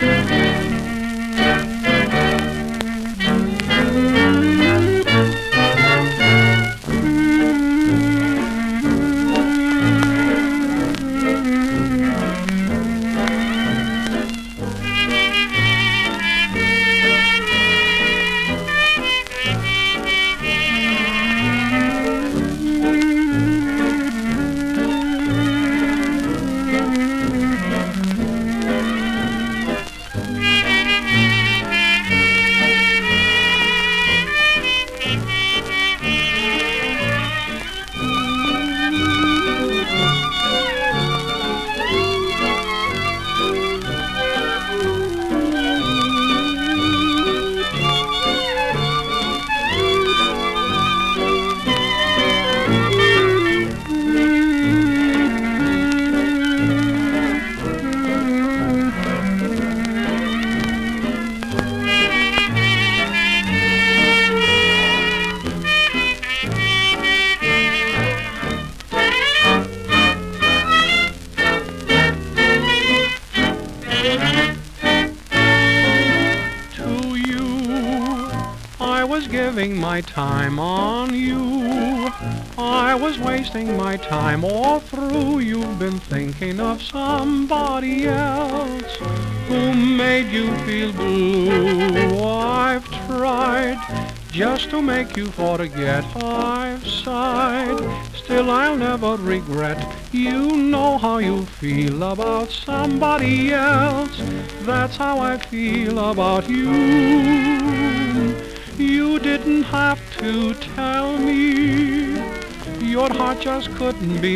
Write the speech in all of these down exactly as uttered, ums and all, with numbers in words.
I was giving my time on you. I was wasting my time all through. You've been thinking of somebody else who made you feel blue. I've tried just to make you forget. I've sighed, still I'll never regret. You know how you feel about somebody else. That's how I feel about you. You didn't have to tell me. Your heart just couldn't be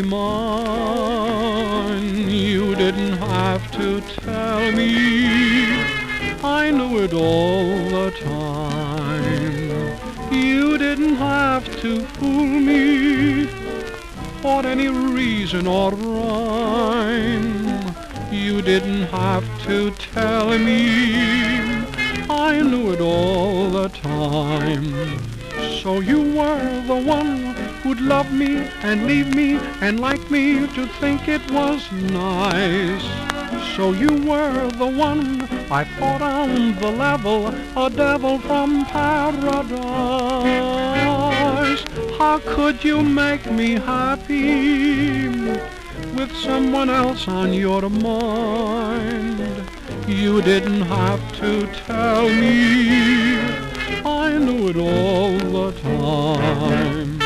mine. You didn't have to tell me. I knew it all the time. You didn't have to fool me for any reason or rhyme. You didn't have to tell me. I knew it all the time. So you were the one who'd love me and leave me and like me to think it was nice. So you were the one I thought on the level, a devil from paradise. How could you make me happy with someone else on your mind? You didn't have to tell me. I knew it all the time.